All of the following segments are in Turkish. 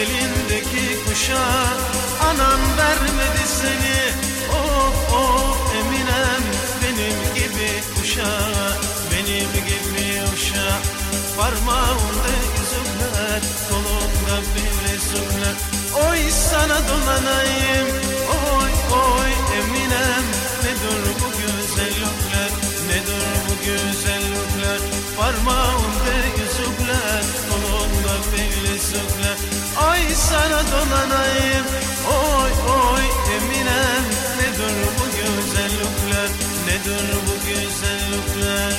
belindeki kuşağı, anan vermedi seni. Oh oh Eminem, benim gibi uşağı, benim gibi uşağı. Parmağımda yüzükler, kolumda bilezikler. Oy sana dolanayım, oy oy Eminem. Nedir bu güzellikler, nedir bu güzellikler? Parmağımda yüzükler, kolumda bilezikler. Ay sana dolanayım, oy oy Eminem. Nedir bu güzellikler, nedir bu güzellikler?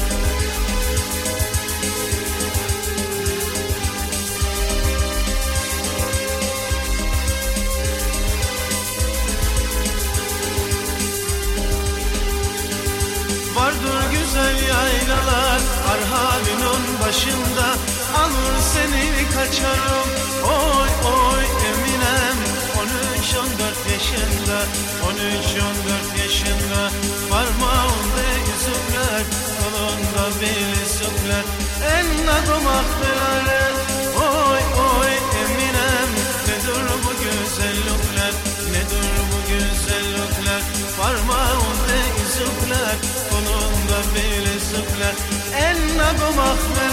Vardır güzel yaylalar Arhavin'in başında, alır seni kaçarım. Oy oy Eminem, 13-14 yaşında, 13-14 yaşında. Parmağımda yüzükler, kolunda bilezikler. En adım akbeler, oy oy Eminem. Nedir bu güzellikler, nedir bu güzellikler? Parmağımda yüzükler, kolunda bilezikler. En adım akbeler.